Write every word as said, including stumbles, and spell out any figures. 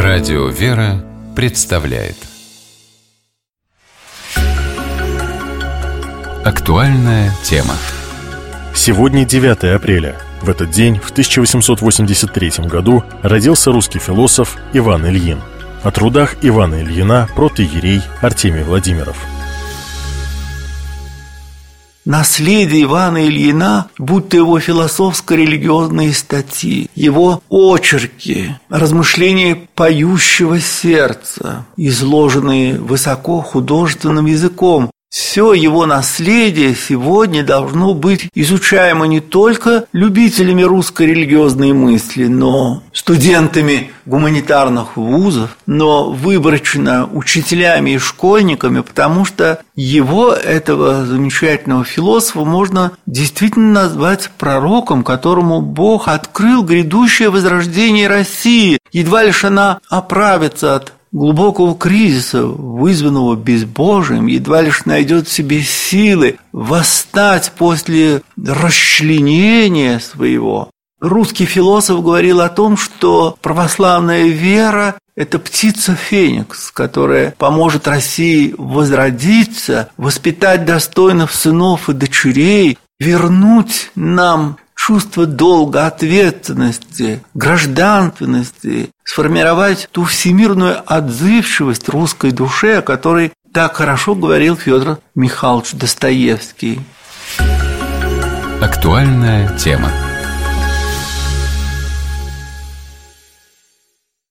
Радио «Вера» представляет актуальная тема. Сегодня девятое апреля. В этот день, в тысяча восемьсот восемьдесят третьем году, родился русский философ Иван Ильин. О трудах Ивана Ильина протоиерей Артемий Владимиров. Наследие Ивана Ильина, будто его философско-религиозные статьи, его очерки, размышления поющего сердца, изложенные высоко художественным языком, все его наследие сегодня должно быть изучаемо не только любителями русской религиозной мысли, но студентами гуманитарных вузов, но выборочно учителями и школьниками, потому что его, этого замечательного философа, можно действительно назвать пророком, которому Бог открыл грядущее возрождение России. Едва лишь она оправится от глубокого кризиса, вызванного безбожием, едва лишь найдет в себе силы восстать после расчленения своего. Русский философ говорил о том, что православная вера – это птица Феникс, которая поможет России возродиться, воспитать достойных сынов и дочерей, вернуть нам чувство долга, ответственности, гражданственности, сформировать ту всемирную отзывчивость русской душе, о которой так хорошо говорил Федор Михайлович Достоевский. Актуальная тема.